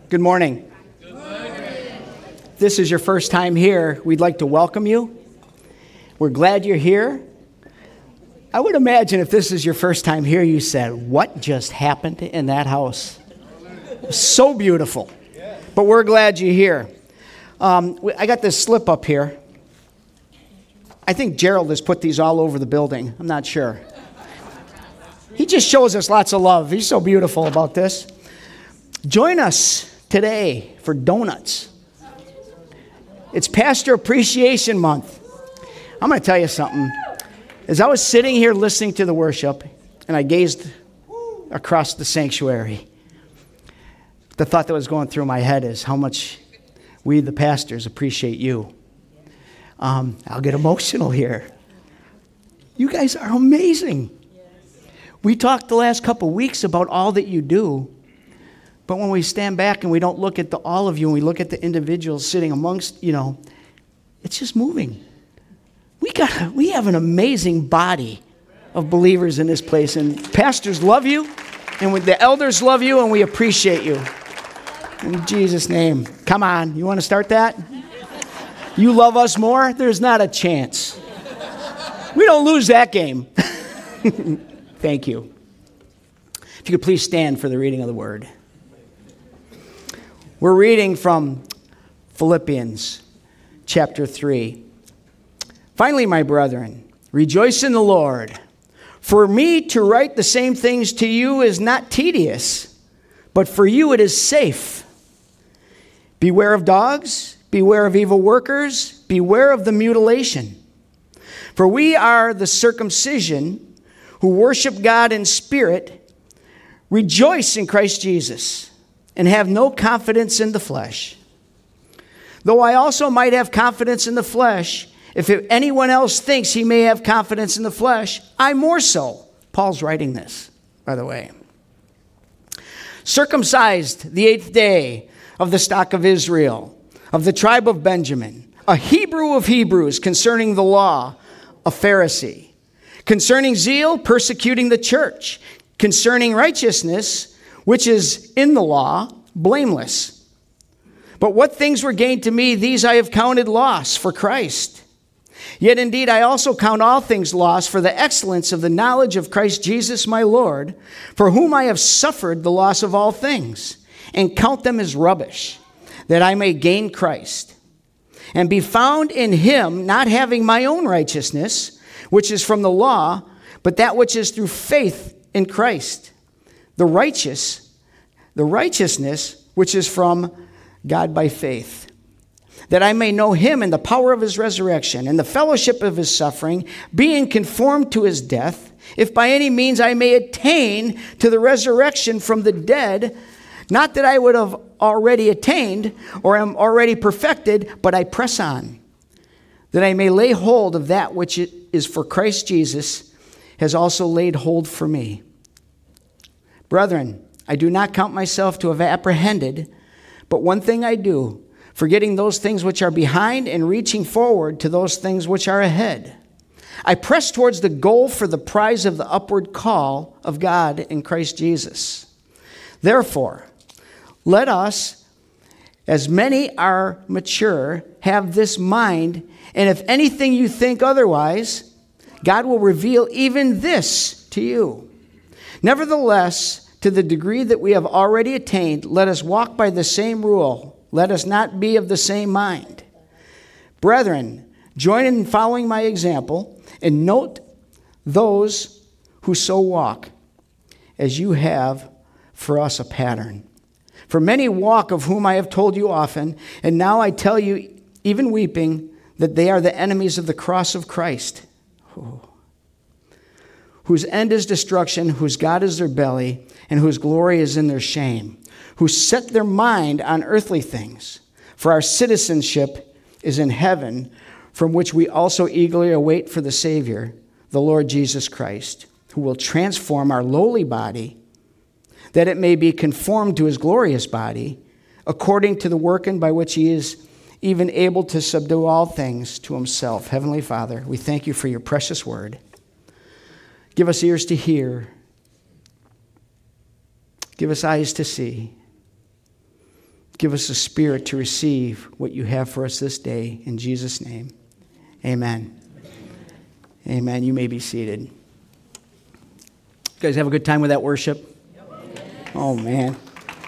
Good morning. Good morning. If this is your first time here, we'd like to welcome you. We're glad you're here. I would imagine if this is your first time here, you said, what just happened in that house? So beautiful. But we're glad you're here. I got this slip up here. I think Gerald has put these all over the building. I'm not sure. He just shows us lots of love. He's so beautiful about this. Join us today for donuts. It's Pastor Appreciation Month. I'm going to tell you something. As I was sitting here listening to the worship, and I gazed across the sanctuary, the thought that was going through my head is how much we, the pastors, appreciate you. I'll get emotional here. You guys are amazing. We talked the last couple weeks about all that you do. But when we stand back and we don't look at all of you and we look at the individuals sitting amongst, it's just moving. We have an amazing body of believers in this place. And pastors love you, and the elders love you, and we appreciate you. In Jesus' name. Come on, you want to start that? You love us more? There's not a chance. We don't lose that game. Thank you. If you could please stand for the reading of the word. We're reading from Philippians chapter 3. Finally, my brethren, rejoice in the Lord. For me to write the same things to you is not tedious, but for you it is safe. Beware of dogs, beware of evil workers, beware of the mutilation. For we are the circumcision who worship God in spirit, rejoice in Christ Jesus, and have no confidence in the flesh. Though I also might have confidence in the flesh, if anyone else thinks he may have confidence in the flesh, I more so. Paul's writing this, by the way. Circumcised the 8th day of the stock of Israel, of the tribe of Benjamin, a Hebrew of Hebrews, concerning the law, a Pharisee, concerning zeal, persecuting the church, concerning righteousness, which is in the law, blameless. But what things were gained to me, these I have counted loss for Christ. Yet indeed I also count all things loss for the excellence of the knowledge of Christ Jesus my Lord, for whom I have suffered the loss of all things, and count them as rubbish, that I may gain Christ, and be found in him, not having my own righteousness, which is from the law, but that which is through faith in Christ, the righteousness which is from God by faith, that I may know him in the power of his resurrection and the fellowship of his suffering, being conformed to his death, if by any means I may attain to the resurrection from the dead. Not that I would have already attained or am already perfected, but I press on, that I may lay hold of that which is for Christ Jesus has also laid hold for me. Brethren, I do not count myself to have apprehended, but one thing I do, forgetting those things which are behind and reaching forward to those things which are ahead. I press towards the goal for the prize of the upward call of God in Christ Jesus. Therefore, let us, as many are mature, have this mind, and if anything you think otherwise, God will reveal even this to you. Nevertheless, to the degree that we have already attained, let us walk by the same rule. Let us not be of the same mind. Brethren, join in following my example, and note those who so walk, as you have for us a pattern. For many walk, of whom I have told you often, and now I tell you, even weeping, that they are the enemies of the cross of Christ, whose end is destruction, whose God is their belly, and whose glory is in their shame, who set their mind on earthly things. For our citizenship is in heaven, from which we also eagerly await for the Savior, the Lord Jesus Christ, who will transform our lowly body, that it may be conformed to his glorious body, according to the working by which he is even able to subdue all things to himself. Heavenly Father, we thank you for your precious word. Give us ears to hear. Give us eyes to see. Give us a spirit to receive what you have for us this day. In Jesus' name, amen. Amen. You may be seated. You guys have a good time with that worship? Oh, man.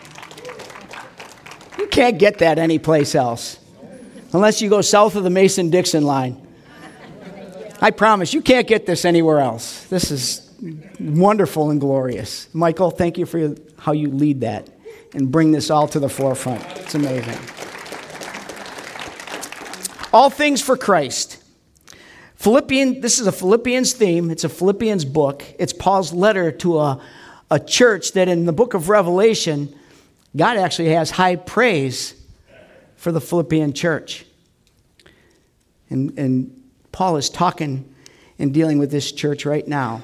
You can't get that anyplace else. Unless you go south of the Mason-Dixon line. I promise, you can't get this anywhere else. This is wonderful and glorious. Michael, thank you for how you lead that and bring this all to the forefront. It's amazing. All things for Christ. This is a Philippians theme. It's a Philippians book. It's Paul's letter to a church that in the book of Revelation, God actually has high praise for the Philippian church. And Paul is talking and dealing with this church right now.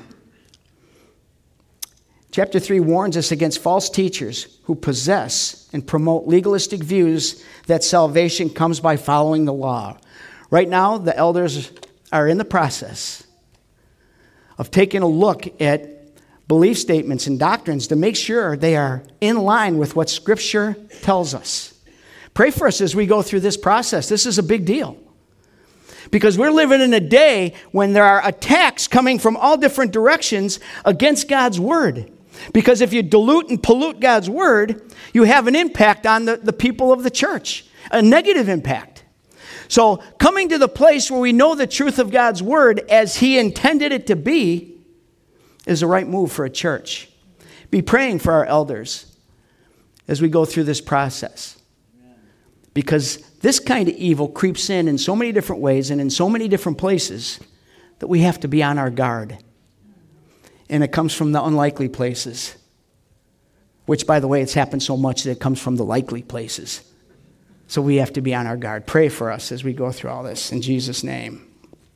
Chapter 3 warns us against false teachers who possess and promote legalistic views that salvation comes by following the law. Right now, the elders are in the process of taking a look at belief statements and doctrines to make sure they are in line with what Scripture tells us. Pray for us as we go through this process. This is a big deal. Because we're living in a day when there are attacks coming from all different directions against God's Word. Because if you dilute and pollute God's Word, you have an impact on the people of the church, a negative impact. So coming to the place where we know the truth of God's Word as He intended it to be is the right move for a church. Be praying for our elders as we go through this process. Because this kind of evil creeps in so many different ways and in so many different places that we have to be on our guard. And it comes from the unlikely places. Which, by the way, it's happened so much that it comes from the likely places. So we have to be on our guard. Pray for us as we go through all this. In Jesus' name.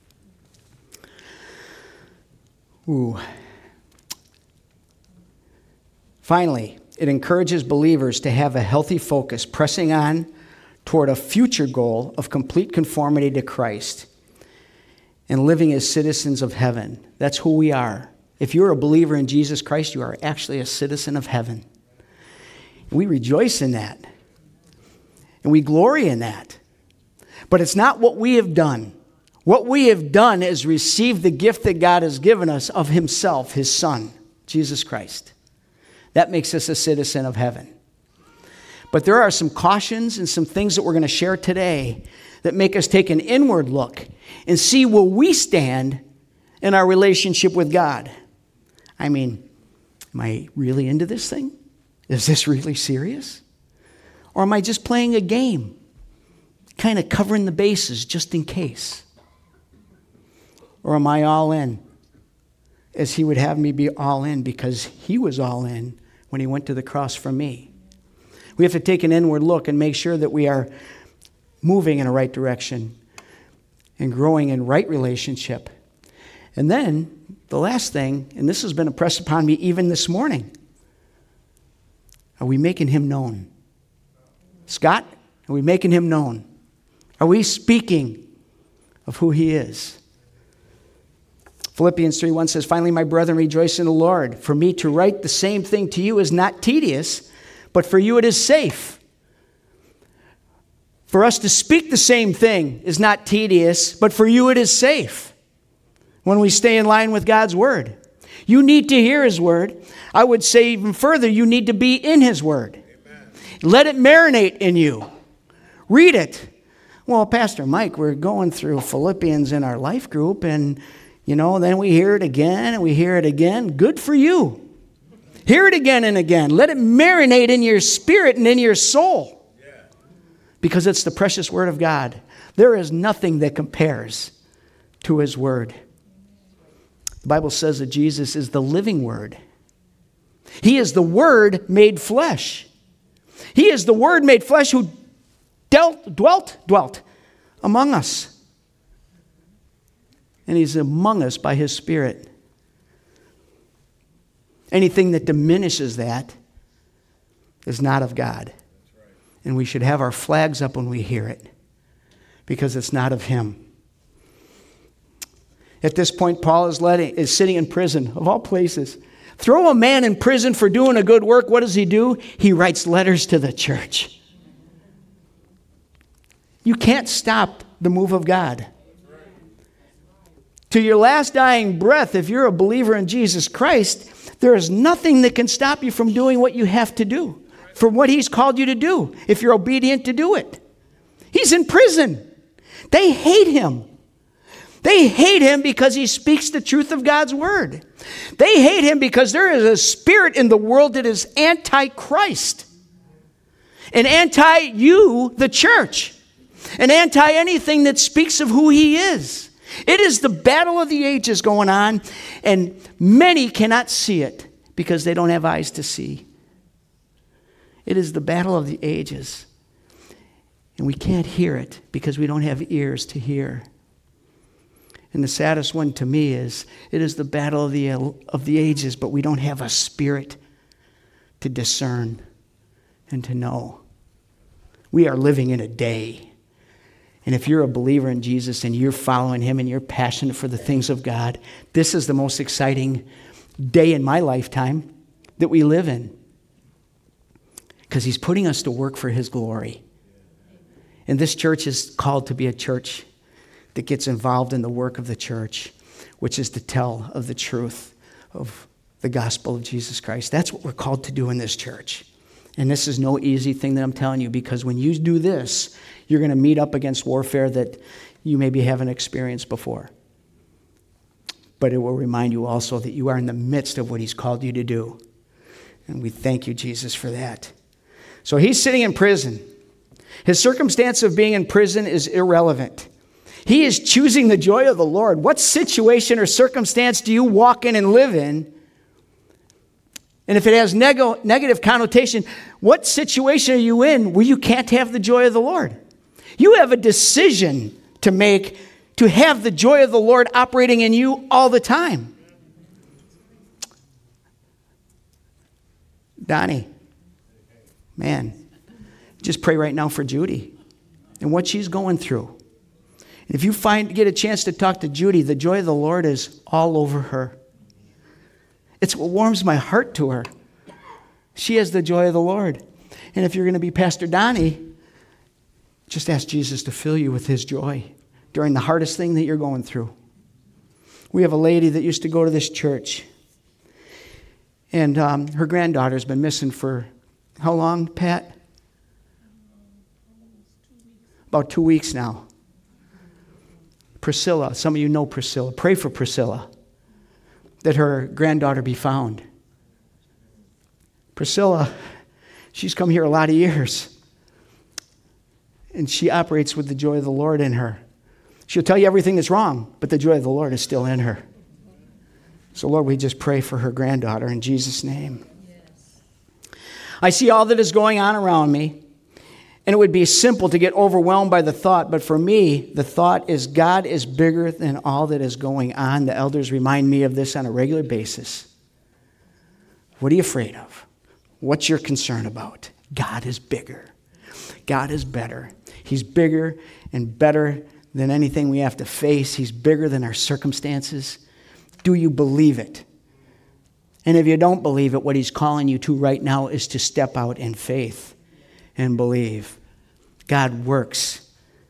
Ooh. Finally, it encourages believers to have a healthy focus, pressing on toward a future goal of complete conformity to Christ and living as citizens of heaven. That's who we are. If you're a believer in Jesus Christ, you are actually a citizen of heaven. We rejoice in that. And we glory in that. But it's not what we have done. What we have done is receive the gift that God has given us of Himself, His Son, Jesus Christ. That makes us a citizen of heaven. But there are some cautions and some things that we're going to share today that make us take an inward look and see where we stand in our relationship with God. I mean, am I really into this thing? Is this really serious? Or am I just playing a game, kind of covering the bases just in case? Or am I all in, as He would have me be all in because He was all in when He went to the cross for me? We have to take an inward look and make sure that we are moving in a right direction and growing in right relationship. And then the last thing, and this has been impressed upon me even this morning, are we making Him known? Scott, are we making Him known? Are we speaking of who He is? Philippians 3:1 says, "Finally, my brethren, rejoice in the Lord. For me to write the same thing to you is not tedious, but for you it is safe." For us to speak the same thing is not tedious, but for you it is safe when we stay in line with God's Word. You need to hear His Word. I would say even further, you need to be in His Word. Amen. Let it marinate in you. Read it. Well, Pastor Mike, we're going through Philippians in our life group, and, then we hear it again, and we hear it again. Good for you. Hear it again and again. Let it marinate in your spirit and in your soul. Yeah. Because it's the precious Word of God. There is nothing that compares to His Word. The Bible says that Jesus is the living Word. He is the Word made flesh. He is the Word made flesh who dwelt among us. And He's among us by His Spirit. Anything that diminishes that is not of God. That's right. And we should have our flags up when we hear it, because it's not of Him. At this point, Paul is sitting in prison, of all places. Throw a man in prison for doing a good work. What does he do? He writes letters to the church. You can't stop the move of God. To your last dying breath, if you're a believer in Jesus Christ, there is nothing that can stop you from doing what you have to do, from what he's called you to do, if you're obedient to do it. He's in prison. They hate him. They hate him because he speaks the truth of God's word. They hate him because there is a spirit in the world that is anti-Christ and anti-you, the church, and anti-anything that speaks of who he is. It is the battle of the ages going on, and many cannot see it because they don't have eyes to see. It is the battle of the ages, and we can't hear it because we don't have ears to hear. And the saddest one to me is, it is the battle of the ages, but we don't have a spirit to discern and to know. We are living in a day. And if you're a believer in Jesus and you're following him and you're passionate for the things of God, this is the most exciting day in my lifetime that we live in. Because he's putting us to work for his glory. And this church is called to be a church that gets involved in the work of the church, which is to tell of the truth of the gospel of Jesus Christ. That's what we're called to do in this church. And this is no easy thing that I'm telling you, because when you do this, you're going to meet up against warfare that you maybe haven't experienced before. But it will remind you also that you are in the midst of what he's called you to do. And we thank you, Jesus, for that. So he's sitting in prison. His circumstance of being in prison is irrelevant. He is choosing the joy of the Lord. What situation or circumstance do you walk in and live in? And if it has negative connotation, what situation are you in where you can't have the joy of the Lord? You have a decision to make to have the joy of the Lord operating in you all the time. Donnie, man, just pray right now for Judy and what she's going through. And if you get a chance to talk to Judy, the joy of the Lord is all over her. It's what warms my heart to her. She has the joy of the Lord. And if you're going to be Pastor Donnie, just ask Jesus to fill you with his joy during the hardest thing that you're going through. We have a lady that used to go to this church. And her granddaughter's been missing for how long, Pat? About 2 weeks now. Priscilla, some of you know Priscilla. Pray for Priscilla, that her granddaughter be found. Priscilla, she's come here a lot of years. And she operates with the joy of the Lord in her. She'll tell you everything that's wrong, but the joy of the Lord is still in her. So Lord, we just pray for her granddaughter in Jesus' name. Yes. I see all that is going on around me, and it would be simple to get overwhelmed by the thought, but for me, the thought is God is bigger than all that is going on. The elders remind me of this on a regular basis. What are you afraid of? What's your concern about? God is bigger. God is better. He's bigger and better than anything we have to face. He's bigger than our circumstances. Do you believe it? And if you don't believe it, what he's calling you to right now is to step out in faith and believe. God works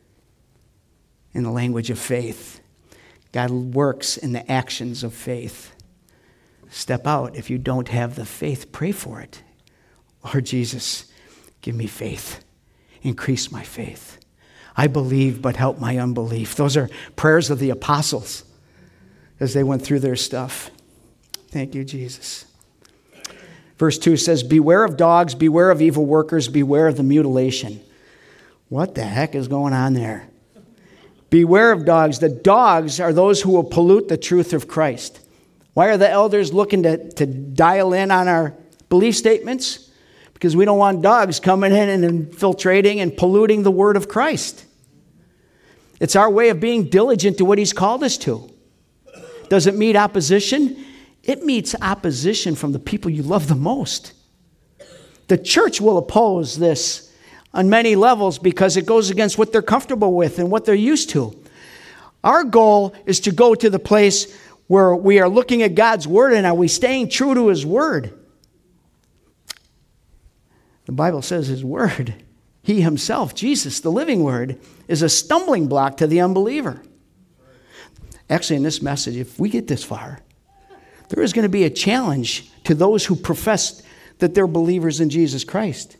in the language of faith. God works in the actions of faith. Step out. If you don't have the faith, pray for it. Lord Jesus, give me faith. Increase my faith. I believe, but help my unbelief. Those are prayers of the apostles as they went through their stuff. Thank you, Jesus. Verse 2 says, beware of dogs, beware of evil workers, beware of the mutilation. What the heck is going on there? Beware of dogs. The dogs are those who will pollute the truth of Christ. Why are the elders looking to dial in on our belief statements? Because we don't want dogs coming in and infiltrating and polluting the word of Christ. It's our way of being diligent to what he's called us to. Does it meet opposition? It meets opposition from the people you love the most. The church will oppose this on many levels because it goes against what they're comfortable with and what they're used to. Our goal is to go to the place where we are looking at God's word and are we staying true to his word? The Bible says his word He himself, Jesus, the living word, is a stumbling block to the unbeliever. Actually, in this message, if we get this far, there is going to be a challenge to those who profess that they're believers in Jesus Christ.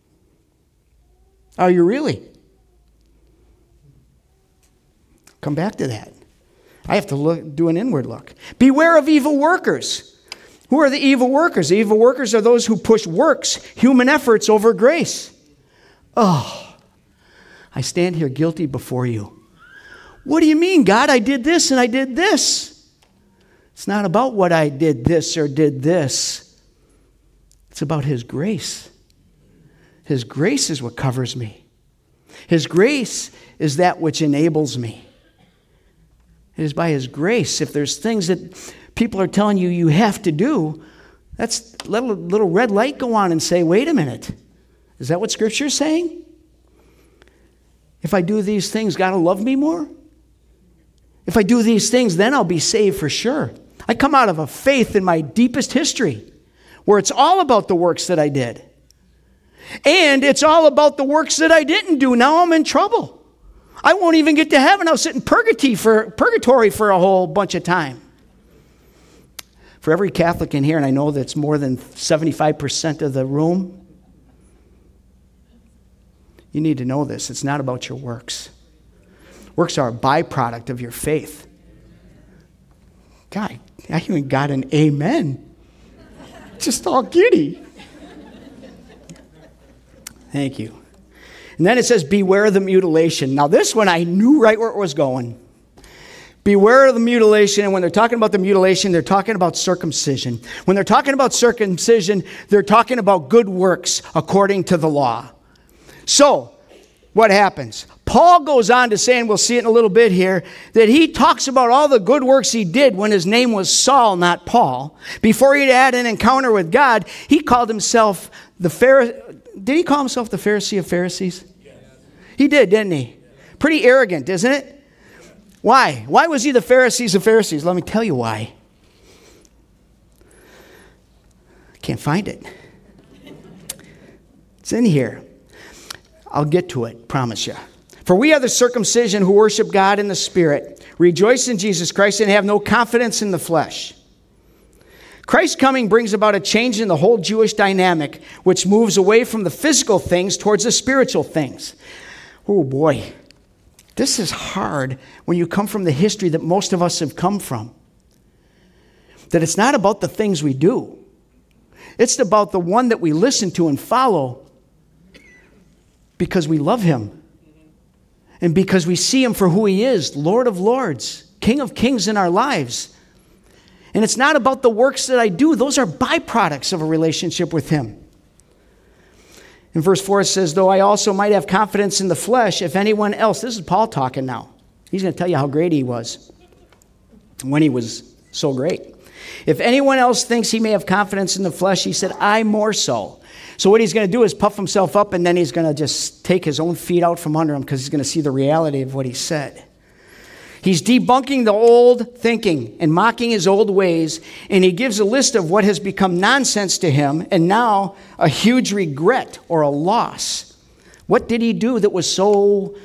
Are you really? Come back to that. I have to do an inward look. Beware of evil workers. Who are the evil workers? The evil workers are those who push works, human efforts over grace. Oh, I stand here guilty before you. What do you mean, God? I did this and I did this. It's not about what I did this or did this. It's about His grace. His grace is what covers me. His grace is that which enables me. It is by His grace. If there's things that people are telling you you have to do, that's let a little red light go on and say, wait a minute. Is that what Scripture is saying? If I do these things, God will love me more? If I do these things, then I'll be saved for sure. I come out of a faith in my deepest history where it's all about the works that I did. And it's all about the works that I didn't do. Now I'm in trouble. I won't even get to heaven. I'll sit in purgatory for a whole bunch of time. For every Catholic in here, and I know that's more than 75% of the room, you need to know this. It's not about your works. Works are a byproduct of your faith. God, I even got an amen. Just all giddy. Thank you. And then it says, beware of the mutilation. Now this one, I knew right where it was going. Beware of the mutilation. And when they're talking about the mutilation, they're talking about circumcision. When they're talking about circumcision, they're talking about good works according to the law. So, what happens? Paul goes on to say, and we'll see it in a little bit here, that he talks about all the good works he did when his name was Saul, not Paul. Before he'd had an encounter with God, he called himself the Pharisee. Did he call himself the Pharisee of Pharisees? Yes. He did, didn't he? Pretty arrogant, isn't it? Why? Why was he the Pharisees of Pharisees? Let me tell you why. I can't find it. It's in here. I'll get to it, promise you. For we are the circumcision who worship God in the Spirit, rejoice in Jesus Christ, and have no confidence in the flesh. Christ's coming brings about a change in the whole Jewish dynamic, which moves away from the physical things towards the spiritual things. Oh boy, this is hard when you come from the history that most of us have come from. That it's not about the things we do. It's about the one that we listen to and follow because we love Him. And because we see Him for who He is, Lord of Lords, King of Kings in our lives. And it's not about the works that I do. Those are byproducts of a relationship with Him. In verse 4 it says, though I also might have confidence in the flesh, if anyone else, this is Paul talking now. He's going to tell you how great he was when he was so great. If anyone else thinks he may have confidence in the flesh, he said, I more so. So what he's going to do is puff himself up, and then he's going to just take his own feet out from under him because he's going to see the reality of what he said. He's debunking the old thinking and mocking his old ways, and he gives a list of what has become nonsense to him and now a huge regret or a loss. What did he do that was so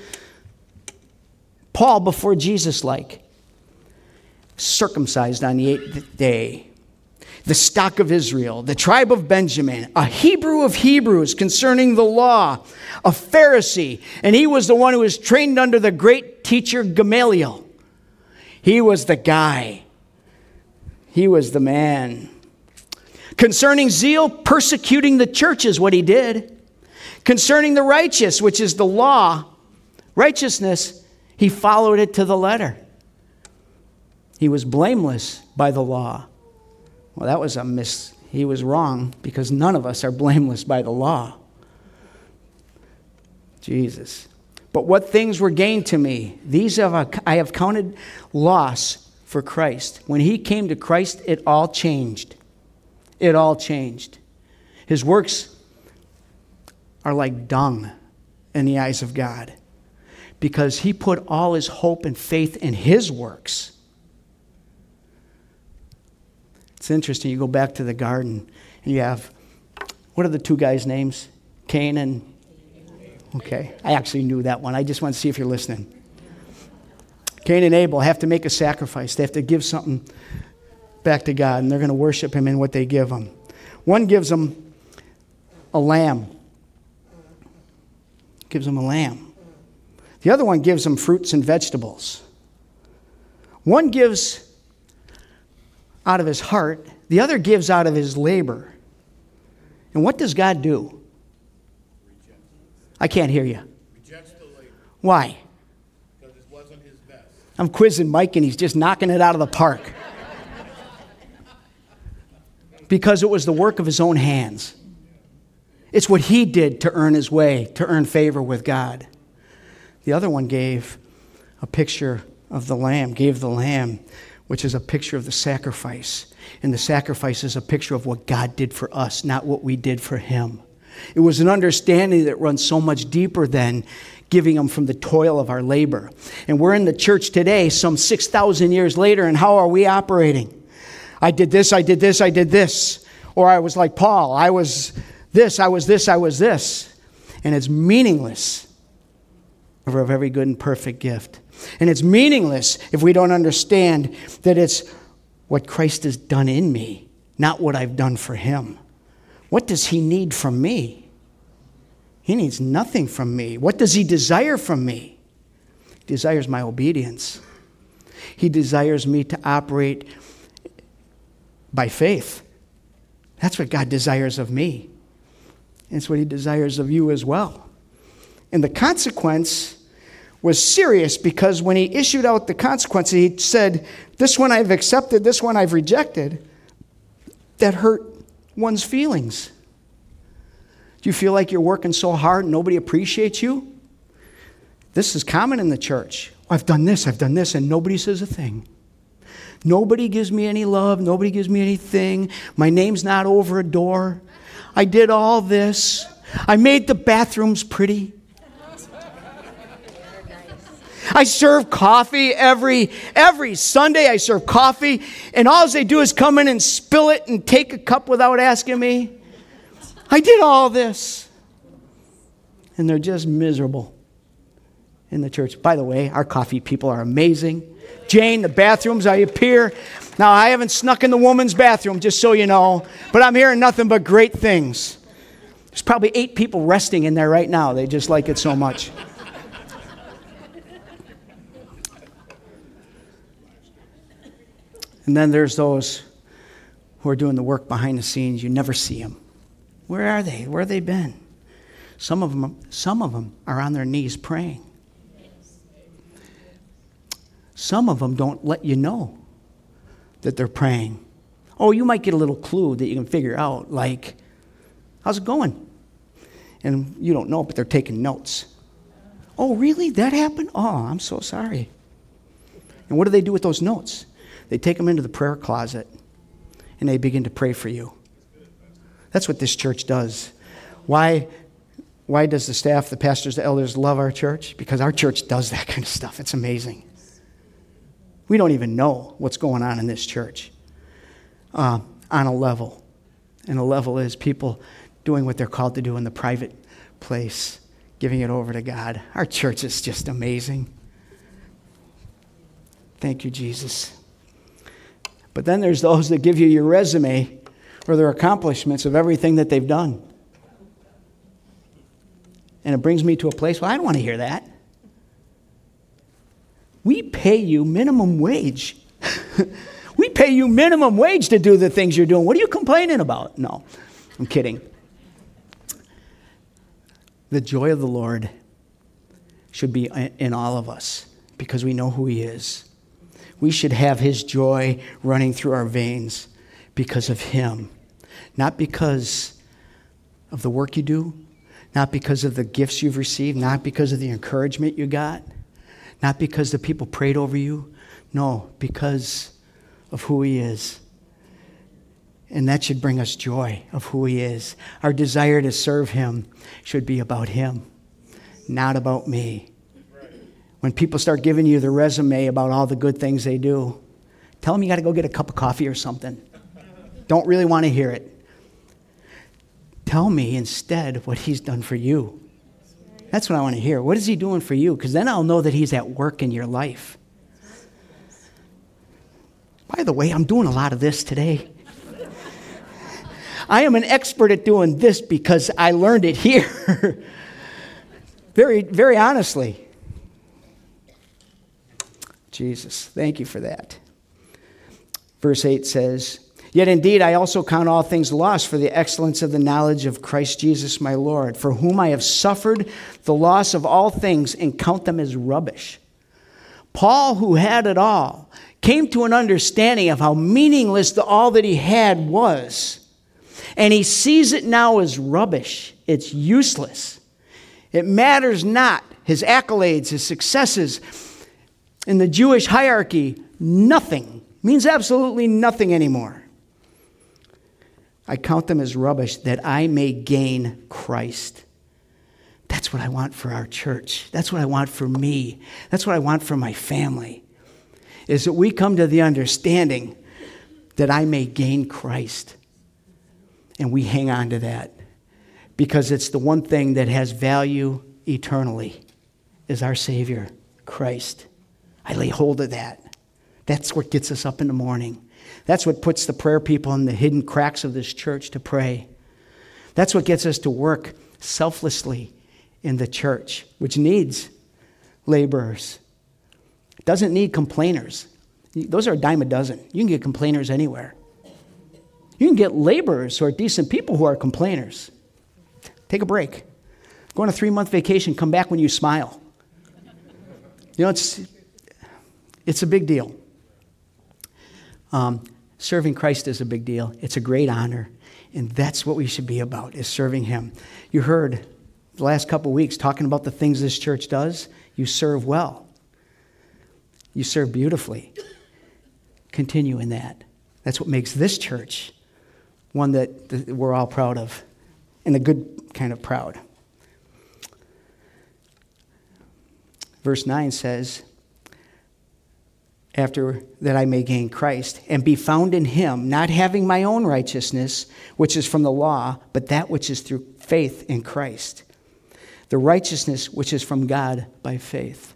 Paul before Jesus-like? Circumcised on the 8th day. The stock of Israel, the tribe of Benjamin, a Hebrew of Hebrews concerning the law, a Pharisee, and he was the one who was trained under the great teacher Gamaliel. He was the guy. He was the man. Concerning zeal, persecuting the church is what he did. Concerning the righteous, which is the law, righteousness, he followed it to the letter. He was blameless by the law. Well, that was he was wrong because none of us are blameless by the law. Jesus. But what things were gained to me, these I have counted loss for Christ. When he came to Christ, it all changed. It all changed. His works are like dung in the eyes of God because he put all his hope and faith in his works. It's interesting. You go back to the garden and you have, what are the two guys' names? Cain and Okay, I actually knew that one. I just want to see if you're listening. Cain and Abel have to make a sacrifice. They have to give something back to God, and they're going to worship him in what they give him. One gives him a lamb. Gives him a lamb. The other one gives him fruits and vegetables. One gives out of his heart. The other gives out of his labor. And what does God do? I can't hear you. Rejects the labor. Why? Because it wasn't his best. I'm quizzing Mike, and he's just knocking it out of the park. Because it was the work of his own hands. It's what he did to earn his way, to earn favor with God. The other one gave a picture of the lamb, gave the lamb, which is a picture of the sacrifice. And the sacrifice is a picture of what God did for us, not what we did for him. It was an understanding that runs so much deeper than giving them from the toil of our labor. And we're in the church today, some 6,000 years later, and how are we operating? I did this, I did this, I did this. Or I was like Paul, I was this, I was this, I was this. And it's meaningless of every good and perfect gift. And it's meaningless if we don't understand that it's what Christ has done in me, not what I've done for him. What does he need from me? He needs nothing from me. What does he desire from me? He desires my obedience. He desires me to operate by faith. That's what God desires of me. And it's what he desires of you as well. And the consequence was serious, because when he issued out the consequence, he said, this one I've accepted, this one I've rejected. That hurt one's feelings. Do you feel like you're working so hard and nobody appreciates you? This is common in the church. I've done this, and nobody says a thing. Nobody gives me any love. Nobody gives me anything. My name's not over a door. I did all this. I made the bathrooms pretty. I serve coffee every Sunday. I serve coffee, and all they do is come in and spill it and take a cup without asking me. I did all this. And they're just miserable in the church. By the way, our coffee people are amazing. Jane, the bathrooms, I appear. Now, I haven't snuck in the woman's bathroom, just so you know, but I'm hearing nothing but great things. There's probably 8 people resting in there right now. They just like it so much. And then there's those who are doing the work behind the scenes. You never see them. Where are they? Where have they been? Some of them are on their knees praying. Some of them don't let you know that they're praying. Oh, you might get a little clue that you can figure out, like, how's it going? And you don't know, but they're taking notes. Oh, really? That happened? Oh, I'm so sorry. And what do they do with those notes? They take them into the prayer closet, and they begin to pray for you. That's what this church does. Why does the staff, the pastors, the elders love our church? Because our church does that kind of stuff. It's amazing. We don't even know what's going on in this church on a level. And a level is people doing what they're called to do in the private place, giving it over to God. Our church is just amazing. Thank you, Jesus. But then there's those that give you your resume or their accomplishments of everything that they've done. And it brings me to a place, well, I don't want to hear that. We pay you minimum wage. We pay you minimum wage to do the things you're doing. What are you complaining about? No, I'm kidding. The joy of the Lord should be in all of us because we know who he is. We should have his joy running through our veins because of him. Not because of the work you do, not because of the gifts you've received, not because of the encouragement you got, not because the people prayed over you. No, because of who he is. And that should bring us joy of who he is. Our desire to serve him should be about him, not about me. When people start giving you the resume about all the good things they do, tell them you got to go get a cup of coffee or something. Don't really want to hear it. Tell me instead what he's done for you. That's what I want to hear. What is he doing for you? Because then I'll know that he's at work in your life. By the way, I'm doing a lot of this today. I am an expert at doing this because I learned it here. Very, very honestly. Jesus, thank you for that. Verse 8 says, "Yet indeed I also count all things lost for the excellence of the knowledge of Christ Jesus my Lord, for whom I have suffered the loss of all things and count them as rubbish." Paul, who had it all, came to an understanding of how meaningless all that he had was. And he sees it now as rubbish. It's useless. It matters not. His accolades, his successes in the Jewish hierarchy, nothing. Means absolutely nothing anymore. I count them as rubbish that I may gain Christ. That's what I want for our church. That's what I want for me. That's what I want for my family. Is that we come to the understanding that I may gain Christ. And we hang on to that. Because it's the one thing that has value eternally is our Savior, Christ. I lay hold of that. That's what gets us up in the morning. That's what puts the prayer people in the hidden cracks of this church to pray. That's what gets us to work selflessly in the church, which needs laborers. It doesn't need complainers. Those are a dime a dozen. You can get complainers anywhere. You can get laborers who are decent people who are complainers. Take a break. Go on a 3-month vacation. Come back when you smile. You know, it's a big deal. Serving Christ is a big deal. It's a great honor. And that's what we should be about, is serving him. You heard the last couple of weeks talking about the things this church does. You serve well. You serve beautifully. Continue in that. That's what makes this church one that we're all proud of, and a good kind of proud. Verse 9 says, "After that I may gain Christ, and be found in him, not having my own righteousness, which is from the law, but that which is through faith in Christ, the righteousness which is from God by faith."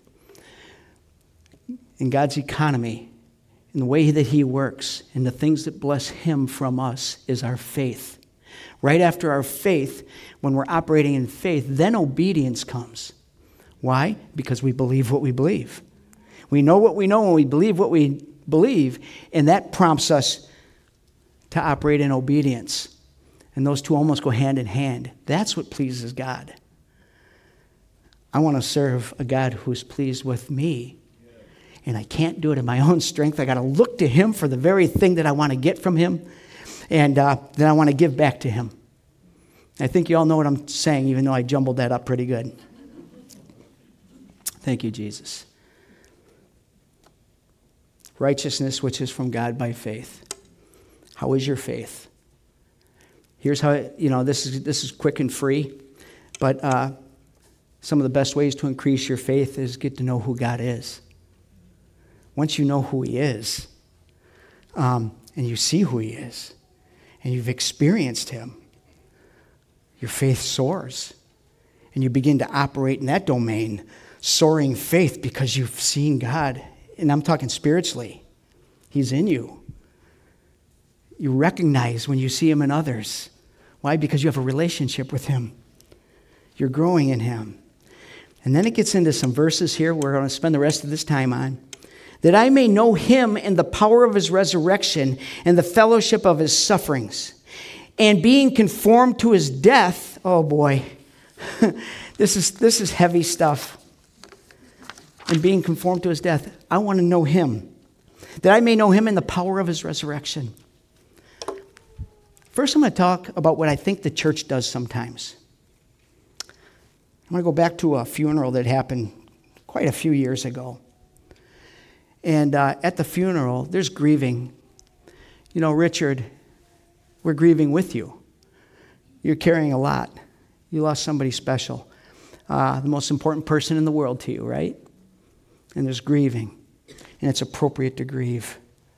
In God's economy, in the way that he works, and the things that bless him from us is our faith. Right after our faith, when we're operating in faith, then obedience comes. Why? Because we believe what we believe. We know what we know and we believe what we believe, and that prompts us to operate in obedience. And those two almost go hand in hand. That's what pleases God. I want to serve a God who's pleased with me. And I can't do it in my own strength. I got to look to him for the very thing that I want to get from him. And then I want to give back to him. I think you all know what I'm saying, even though I jumbled that up pretty good. Thank you, Jesus. Righteousness, which is from God by faith. How is your faith? Here's how, this is quick and free. But some of the best ways to increase your faith is get to know who God is. Once you know who he is, and you see who he is, and you've experienced him, your faith soars. And you begin to operate in that domain, soaring faith, because you've seen God. And I'm talking spiritually. He's in you. You recognize when you see him in others. Why? Because you have a relationship with him. You're growing in him. And then it gets into some verses here we're going to spend the rest of this time on. "That I may know him and the power of his resurrection and the fellowship of his sufferings, and being conformed to his death." Oh boy, this is heavy stuff. "And being conformed to his death." I want to know him. "That I may know him and the power of his resurrection." First, I'm going to talk about what I think the church does sometimes. I'm going to go back to a funeral that happened quite a few years ago. And at the funeral, there's grieving. Richard, we're grieving with you. You're carrying a lot. You lost somebody special. The most important person in the world to you, right? And there's grieving. And it's appropriate to grieve.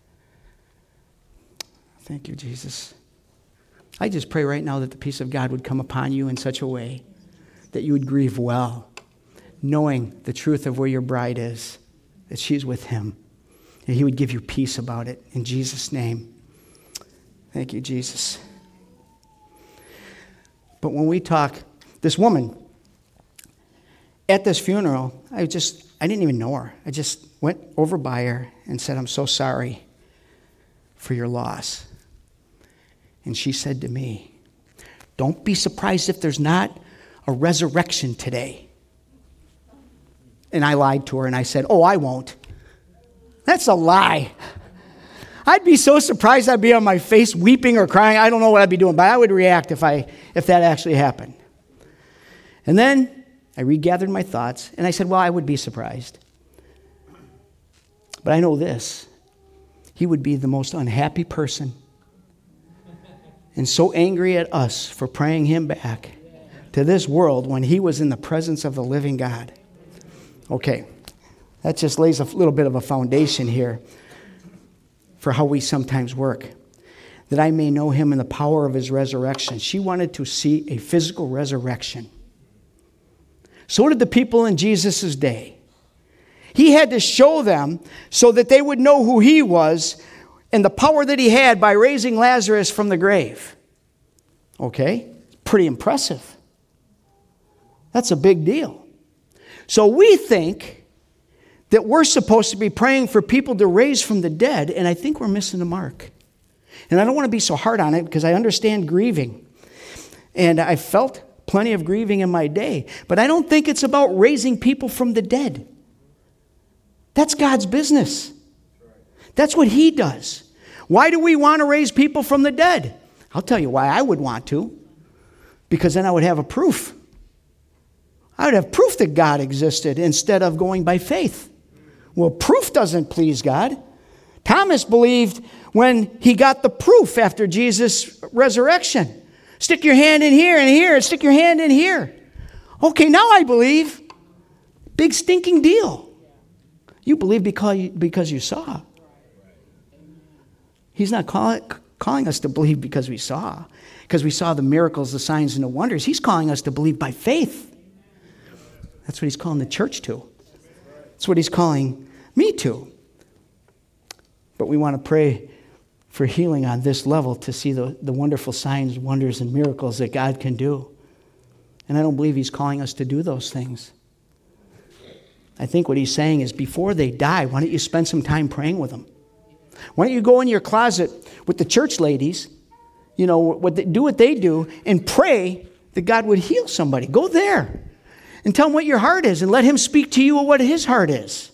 Thank you, Jesus. I just pray right now that the peace of God would come upon you in such a way that you would grieve well, knowing the truth of where your bride is, that she's with him, and he would give you peace about it. In Jesus' name. Thank you, Jesus. But when we talk, this woman, at this funeral, I didn't even know her. I just went over by her and said, I'm so sorry for your loss. And she said to me, don't be surprised if there's not a resurrection today. And I lied to her and I said, oh, I won't. That's a lie. I'd be so surprised I'd be on my face weeping or crying. I don't know what I'd be doing, but I would react if that actually happened. And then I regathered my thoughts and I said, well, I would be surprised. But I know this. He would be the most unhappy person and so angry at us for praying him back to this world when he was in the presence of the living God. Okay, that just lays a little bit of a foundation here for how we sometimes work. That I may know him in the power of his resurrection. She wanted to see a physical resurrection. So did the people in Jesus' day. He had to show them so that they would know who he was and the power that he had by raising Lazarus from the grave. Okay? Pretty impressive. That's a big deal. So we think that we're supposed to be praying for people to raise from the dead, and I think we're missing the mark. And I don't want to be so hard on it because I understand grieving. And I felt plenty of grieving in my day. But I don't think it's about raising people from the dead. That's God's business. That's what he does. Why do we want to raise people from the dead? I'll tell you why I would want to. Because then I would have a proof. I would have proof that God existed instead of going by faith. Well, proof doesn't please God. Thomas believed when he got the proof after Jesus' resurrection. Stick your hand in here and here, and stick your hand in here. Okay, now I believe. Big stinking deal. You believe because you saw. He's not calling us to believe because we saw the miracles, the signs, and the wonders. He's calling us to believe by faith. That's what he's calling the church to. That's what he's calling me to. But we want to pray for healing on this level to see the wonderful signs, wonders, and miracles that God can do. And I don't believe he's calling us to do those things. I think what he's saying is before they die, why don't you spend some time praying with them? Why don't you go in your closet with the church ladies, do what they do, and pray that God would heal somebody. Go there and tell him what your heart is and let him speak to you of what his heart is.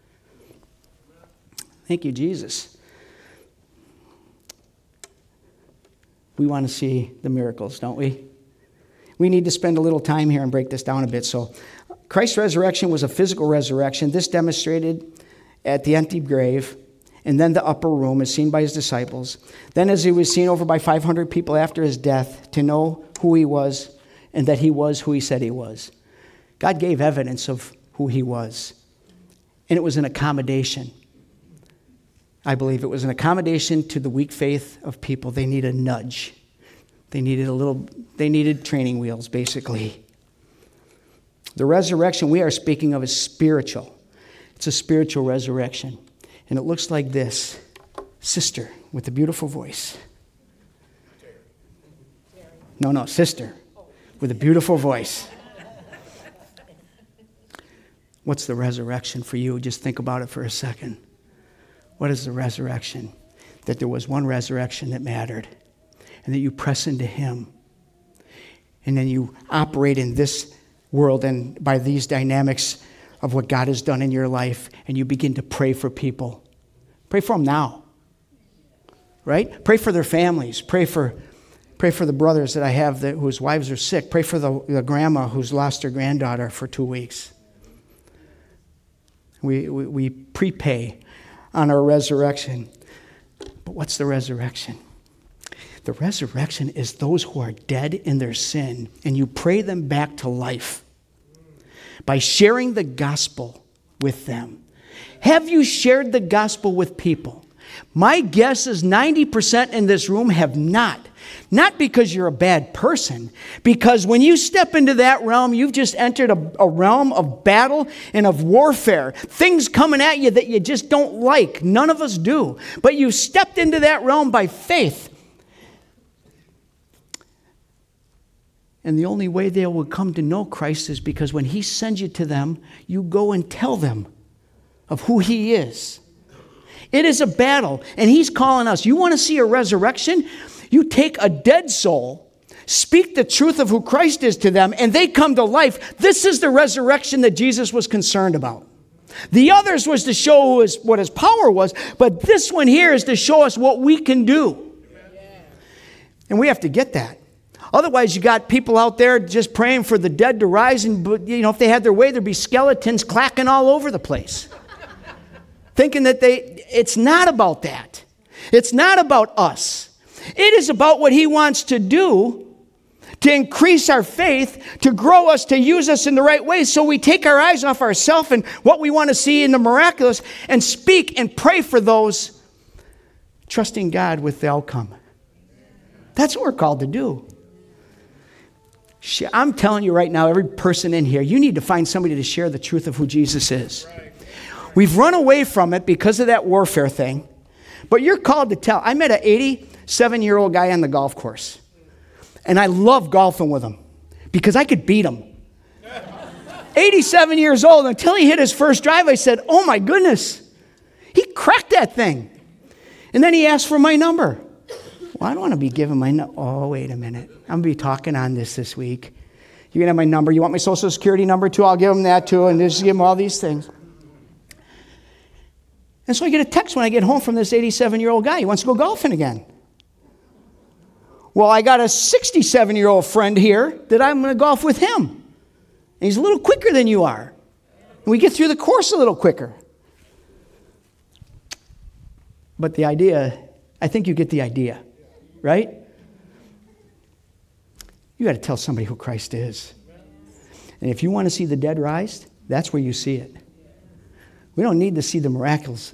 Thank you, Jesus. We want to see the miracles, don't we? We need to spend a little time here and break this down a bit. So Christ's resurrection was a physical resurrection. This demonstrated at the empty grave, and then the upper room as seen by his disciples. Then as he was seen over by 500 people after his death to know who he was and that he was who he said he was. God gave evidence of who he was. And it was an accommodation. I believe it was an accommodation to the weak faith of people. They needed a nudge. They needed training wheels, basically. The resurrection we are speaking of is spiritual. It's a spiritual resurrection. And it looks like this. Sister with a beautiful voice. No, sister with a beautiful voice. What's the resurrection for you? Just think about it for a second. What is the resurrection? That there was one resurrection that mattered. And that you press into him. And then you operate in this world and by these dynamics of what God has done in your life. And you begin to pray for people. Pray for them now. Right? Pray for their families. Pray for the brothers that I have whose wives are sick. Pray for the grandma who's lost her granddaughter for 2 weeks. We prepay on our resurrection. But what's the resurrection? The resurrection is those who are dead in their sin, and you pray them back to life by sharing the gospel with them. Have you shared the gospel with people? My guess is 90% in this room have not. Not because you're a bad person, because when you step into that realm, you've just entered a realm of battle and of warfare. Things coming at you that you just don't like. None of us do. But you stepped into that realm by faith. And the only way they will come to know Christ is because when he sends you to them, you go and tell them of who he is. It is a battle, and he's calling us. You want to see a resurrection? You take a dead soul, speak the truth of who Christ is to them, and they come to life. This is the resurrection that Jesus was concerned about. The others was to show us what his power was, but this one here is to show us what we can do. And we have to get that. Otherwise, you got people out there just praying for the dead to rise, and if they had their way, there'd be skeletons clacking all over the place. Thinking that it's not about that. It's not about us. It is about what he wants to do to increase our faith, to grow us, to use us in the right way. So we take our eyes off ourselves and what we want to see in the miraculous and speak and pray for those trusting God with the outcome. That's what we're called to do. I'm telling you right now, every person in here, you need to find somebody to share the truth of who Jesus is. We've run away from it because of that warfare thing, but you're called to tell. I met an 87-year-old guy on the golf course, and I love golfing with him because I could beat him. 87 years old, until he hit his first drive, I said, oh my goodness, he cracked that thing. And then he asked for my number. Well, I don't want to be giving my number. Oh, wait a minute. I'm going to be talking on this week. You're going to have my number. You want my social security number too? I'll give him that too. And just give him all these things. And so I get a text when I get home from this 87-year-old guy. He wants to go golfing again. Well, I got a 67-year-old friend here that I'm going to golf with him. And he's a little quicker than you are. And we get through the course a little quicker. But the idea, I think you get the idea. Right? You got to tell somebody who Christ is. And if you want to see the dead rise, that's where you see it. We don't need to see the miracles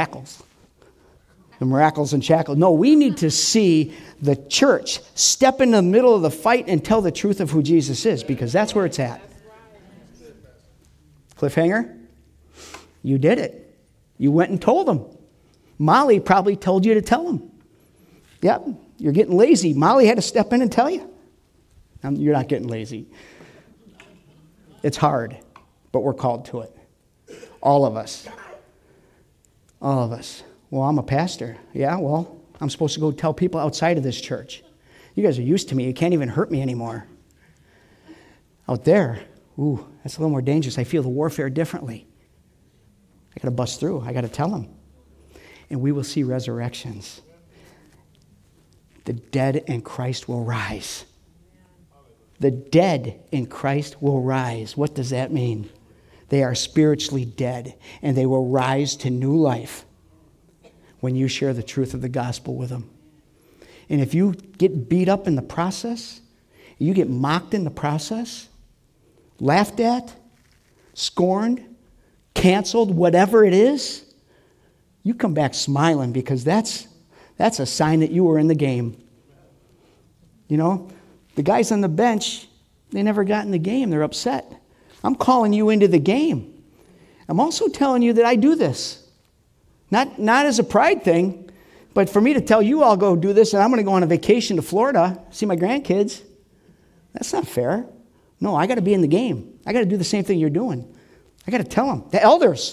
and shackles. No, we need to see the church step in the middle of the fight and tell the truth of who Jesus is, because that's where it's at. Cliffhanger? You did it. You went and told them. Molly probably told you to tell them. Yep. You're getting lazy. Molly had to step in and tell you. You're not getting lazy. It's hard, but we're called to it. All of us. All of us. Well, I'm a pastor. Yeah, well, I'm supposed to go tell people outside of this church. You guys are used to me. You can't even hurt me anymore. Out there, ooh, that's a little more dangerous. I feel the warfare differently. I got to bust through. I got to tell them. And we will see resurrections. The dead in Christ will rise. The dead in Christ will rise. What does that mean? They are spiritually dead, and they will rise to new life when you share the truth of the gospel with them. And if you get beat up in the process, you get mocked in the process, laughed at, scorned, canceled, whatever it is, you come back smiling, because that's a sign that you were in the game. You know, the guys on the bench, they never got in the game. They're upset. I'm calling you into the game. I'm also telling you that I do this. Not as a pride thing, but for me to tell you I'll go do this and I'm going to go on a vacation to Florida, see my grandkids. That's not fair. No, I got to be in the game. I got to do the same thing you're doing. I got to tell them. The elders,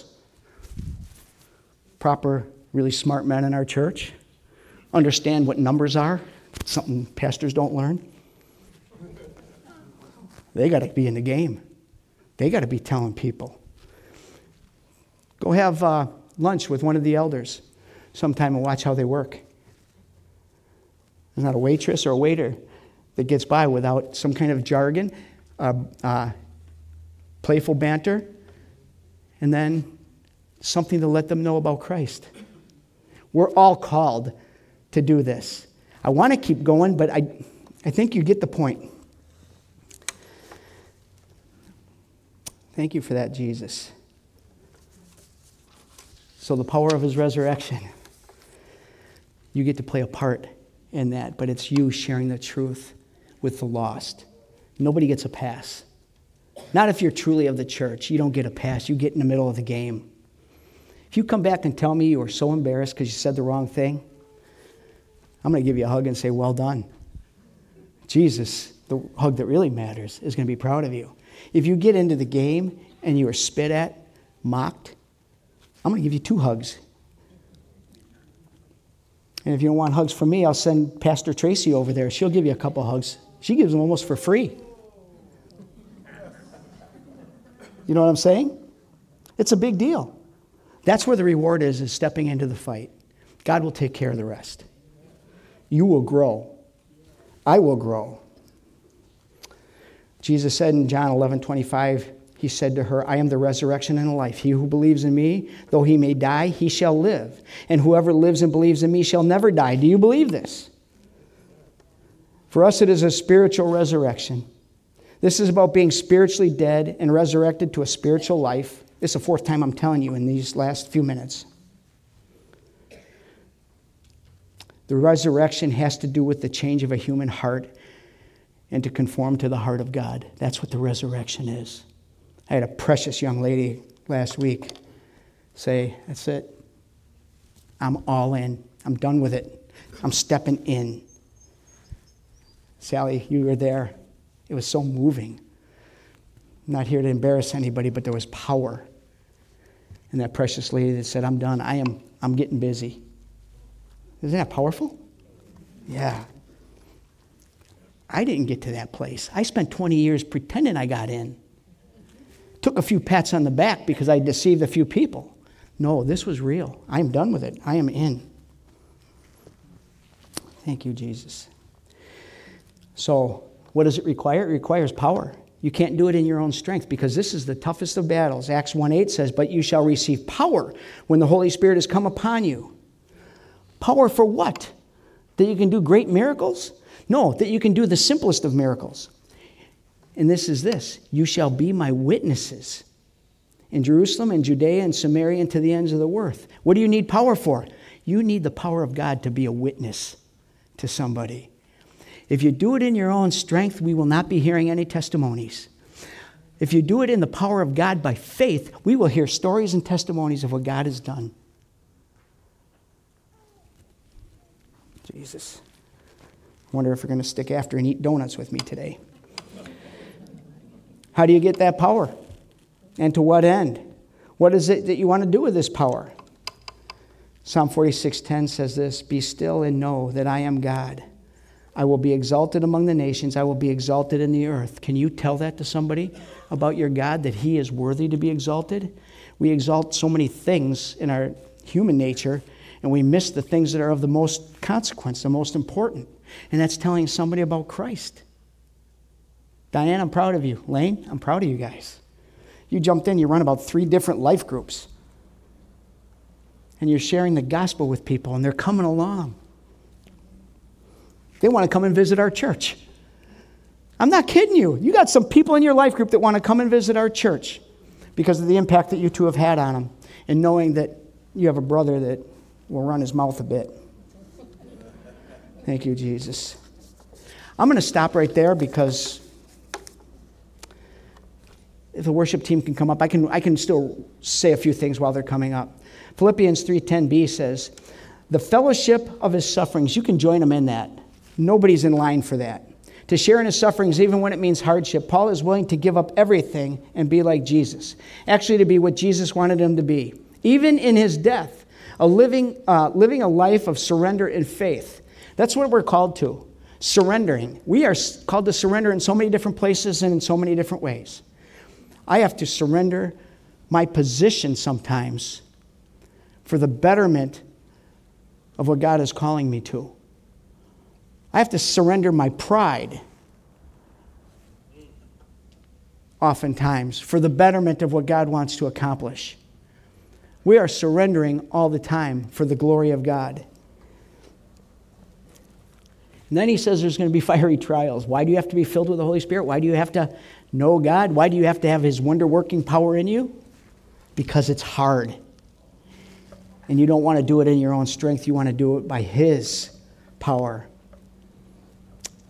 proper, really smart men in our church, understand what numbers are, something pastors don't learn. They got to be in the game. They got to be telling people. Go have lunch with one of the elders sometime and watch how they work. There's not a waitress or a waiter that gets by without some kind of jargon, playful banter, and then something to let them know about Christ. We're all called to do this. I want to keep going, but I think you get the point. Thank you for that, Jesus. So the power of his resurrection, you get to play a part in that, but it's you sharing the truth with the lost. Nobody gets a pass. Not if you're truly of the church. You don't get a pass. You get in the middle of the game. If you come back and tell me you were so embarrassed because you said the wrong thing, I'm going to give you a hug and say, well done. Jesus, the hug that really matters, is going to be proud of you. If you get into the game and you are spit at, mocked, I'm going to give you 2 hugs. And if you don't want hugs from me, I'll send Pastor Tracy over there. She'll give you a couple hugs. She gives them almost for free. You know what I'm saying? It's a big deal. That's where the reward is stepping into the fight. God will take care of the rest. You will grow. I will grow. Jesus said in John 11:25, he said to her, I am the resurrection and the life. He who believes in me, though he may die, he shall live. And whoever lives and believes in me shall never die. Do you believe this? For us, it is a spiritual resurrection. This is about being spiritually dead and resurrected to a spiritual life. This is the 4th time I'm telling you in these last few minutes. The resurrection has to do with the change of a human heart and to conform to the heart of God. That's what the resurrection is. I had a precious young lady last week say, that's it. I'm all in. I'm done with it. I'm stepping in. Sally, you were there. It was so moving. I'm not here to embarrass anybody, but there was power in that precious lady that said, I'm done. I'm getting busy. Isn't that powerful? Yeah. I didn't get to that place. I spent 20 years pretending I got in. Took a few pats on the back because I deceived a few people. No, this was real. I am done with it. I am in. Thank you, Jesus. So, what does it require? It requires power. You can't do it in your own strength because this is the toughest of battles. Acts 1:8 says, but you shall receive power when the Holy Spirit has come upon you. Power for what? That you can do great miracles? No, that you can do the simplest of miracles. And this is this. You shall be my witnesses in Jerusalem and Judea and Samaria and to the ends of the earth. What do you need power for? You need the power of God to be a witness to somebody. If you do it in your own strength, we will not be hearing any testimonies. If you do it in the power of God by faith, we will hear stories and testimonies of what God has done. Jesus. I wonder if you're going to stick after and eat donuts with me today. How do you get that power? And to what end? What is it that you want to do with this power? Psalm 46:10 says this, be still and know that I am God. I will be exalted among the nations. I will be exalted in the earth. Can you tell that to somebody about your God, that he is worthy to be exalted? We exalt so many things in our human nature, and we miss the things that are of the most consequence, the most important. And that's telling somebody about Christ. Diane, I'm proud of you. Lane, I'm proud of you guys. You jumped in, you run about 3 different life groups. And you're sharing the gospel with people, and they're coming along. They want to come and visit our church. I'm not kidding you. You got some people in your life group that want to come and visit our church because of the impact that you two have had on them, and knowing that you have a brother that will run his mouth a bit. Thank you, Jesus. I'm going to stop right there because if the worship team can come up, I can still say a few things while they're coming up. Philippians 3:10b says, the fellowship of his sufferings, you can join him in that. Nobody's in line for that. To share in his sufferings, even when it means hardship, Paul is willing to give up everything and be like Jesus. Actually, to be what Jesus wanted him to be. Even in his death, living a life of surrender and faith. That's what we're called to, surrendering. We are called to surrender in so many different places and in so many different ways. I have to surrender my position sometimes for the betterment of what God is calling me to. I have to surrender my pride oftentimes for the betterment of what God wants to accomplish. We are surrendering all the time for the glory of God. And then he says there's going to be fiery trials. Why do you have to be filled with the Holy Spirit? Why do you have to know God? Why do you have to have his wonder-working power in you? Because it's hard. And you don't want to do it in your own strength. You want to do it by his power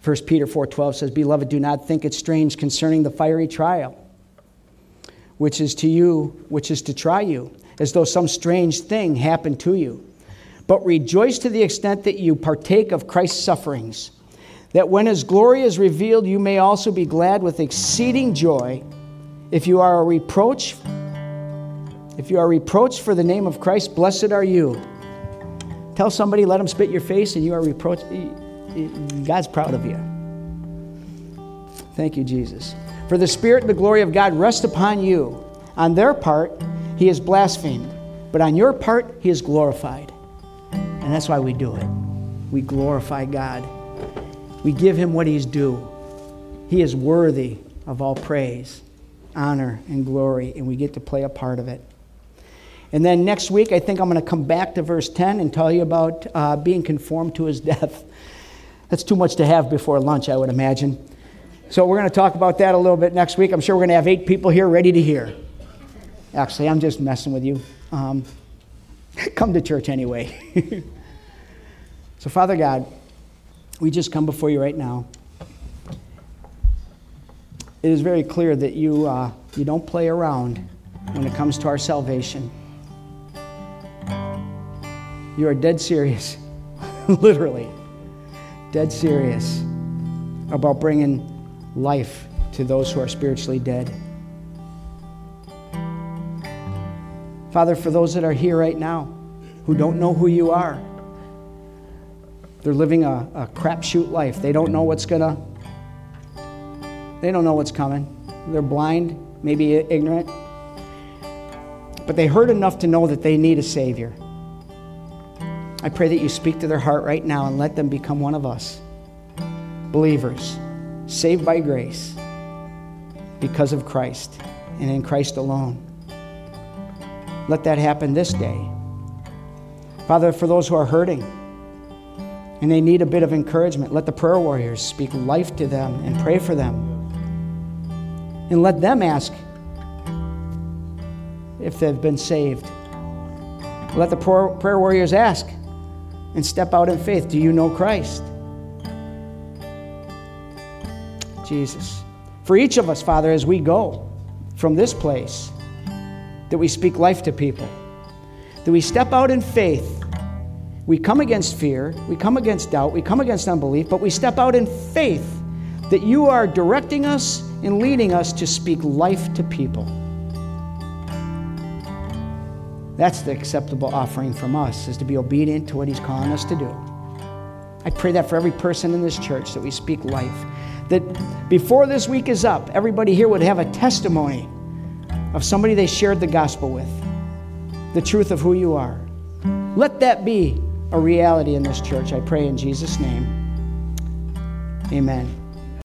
1 Peter 4:12 says, "Beloved, do not think it strange concerning the fiery trial, which is to try you, as though some strange thing happened to you. But rejoice to the extent that you partake of Christ's sufferings, that when his glory is revealed, you may also be glad with exceeding joy. If you are reproached for the name of Christ, blessed are you." Tell somebody, let them spit your face, and you are reproached. God's proud of you. Thank you, Jesus. "For the Spirit and the glory of God rest upon you. On their part, he is blasphemed, but on your part, he is glorified." And that's why we do it. We glorify God. We give him what he's due. He is worthy of all praise, honor, and glory, and we get to play a part of it. And then next week, I think I'm going to come back to verse 10 and tell you about being conformed to his death. That's too much to have before lunch, I would imagine. So we're going to talk about that a little bit next week. I'm sure we're going to have 8 people here ready to hear. Actually, I'm just messing with you. Come to church anyway. So, Father God, we just come before you right now. It is very clear that you don't play around when it comes to our salvation. You are dead serious, literally, dead serious about bringing life to those who are spiritually dead. Father, for those that are here right now who don't know who you are, they're living a crapshoot life. They don't know what's coming. They're blind, maybe ignorant, but they heard enough to know that they need a Savior. I pray that you speak to their heart right now and let them become one of us, believers, saved by grace because of Christ and in Christ alone. Let that happen this day. Father, for those who are hurting and they need a bit of encouragement, let the prayer warriors speak life to them and pray for them. And let them ask if they've been saved. Let the prayer warriors ask and step out in faith. Do you know Christ? Jesus. For each of us, Father, as we go from this place, that we speak life to people, that we step out in faith. We come against fear, we come against doubt, we come against unbelief, but we step out in faith that you are directing us and leading us to speak life to people. That's the acceptable offering from us, is to be obedient to what he's calling us to do. I pray that for every person in this church, that we speak life. That before this week is up, everybody here would have a testimony of somebody they shared the gospel with, the truth of who you are. Let that be a reality in this church, I pray in Jesus' name. Amen.